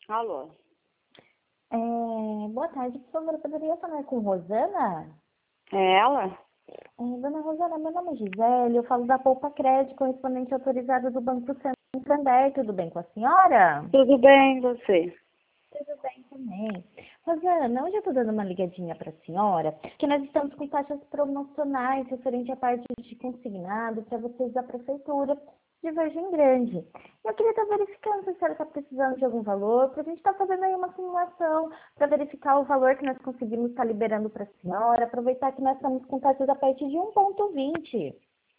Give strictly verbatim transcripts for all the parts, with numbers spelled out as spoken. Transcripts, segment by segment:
Alô? É, boa tarde, por favor, eu poderia falar com Rosana? É ela? É, dona Rosana, meu nome é Gisele, eu falo da Poupa Crédito, correspondente autorizado do Banco Santander. Tudo bem com a senhora? Tudo bem, e você? Tudo bem também. Rosana, hoje eu estou dando uma ligadinha para a senhora, que nós estamos com taxas promocionais referente à parte de consignado para vocês da Prefeitura de Vargem Grande. Eu queria estar verificando se a senhora está precisando de algum valor, porque a gente está fazendo aí uma simulação para verificar o valor que nós conseguimos estar liberando para a senhora, aproveitar que nós estamos com taxas a partir de um ponto vinte.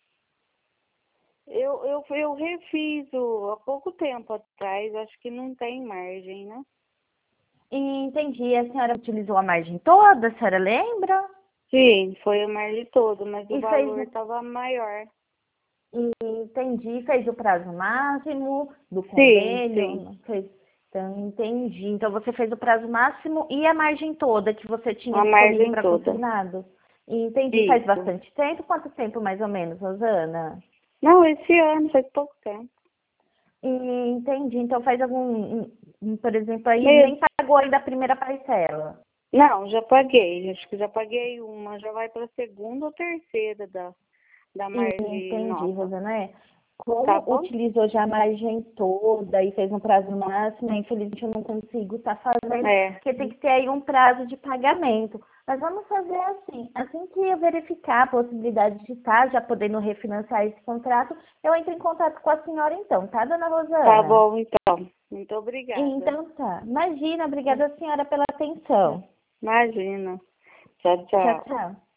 Eu, eu, eu refiz o, há pouco tempo atrás, acho que não tem margem, né? Entendi, a senhora utilizou a margem toda, a senhora lembra? Sim, foi a margem todo, mas o E fez valor estava maior. E entendi, fez o prazo máximo do Sim, sim, convênio, fez, então entendi. Então você fez o prazo máximo e a margem toda que você tinha a disponível margem para toda. consignado. E entendi, faz Isso. bastante tempo? Quanto tempo mais ou menos, Rosana? Não, esse ano, faz pouco tempo. E entendi, então faz algum, um, por exemplo, aí Mesmo. nem pagou ainda a primeira parcela. Não, já paguei, acho que já paguei uma, já vai para a segunda ou terceira da, da E margem entendi, nova. Rosana. É, Tá como bom? utilizou já a margem toda e fez um prazo máximo, infelizmente eu não consigo estar fazendo, É, porque tem que ter aí um prazo de pagamento. Mas vamos fazer assim, assim que eu verificar a possibilidade de estar já podendo refinanciar esse contrato, eu entro em contato com a senhora então, tá, dona tá Rosana? bom então. Muito obrigada. Então tá. Imagina, obrigada senhora pela atenção. Imagina. Tchau, Tchau, tchau. tchau.